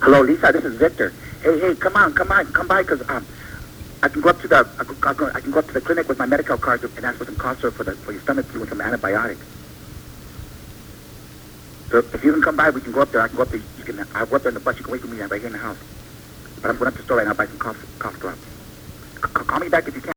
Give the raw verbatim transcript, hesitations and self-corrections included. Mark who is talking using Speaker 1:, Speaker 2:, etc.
Speaker 1: Hello, Lisa. This is Victor. Hey, hey, come on, come on, come by, cause um, I can go up to the I can, I can I can go up to the clinic with my medical card and ask for some cough syrup for the for your stomach flu and some antibiotics. So if you can come by, we can go up there. I can go up there. You can. I'll go up there in the bus. You can wait for me right here in the house. But I'm going up to the store right now to buy some cough cough drops. C- call me back if you can.